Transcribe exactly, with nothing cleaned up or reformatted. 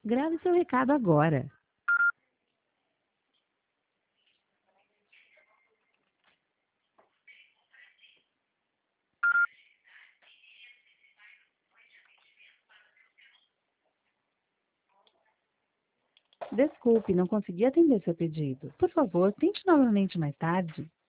Grave seu recado agora. Desculpe, não consegui atender seu pedido. Por favor, tente novamente mais tarde.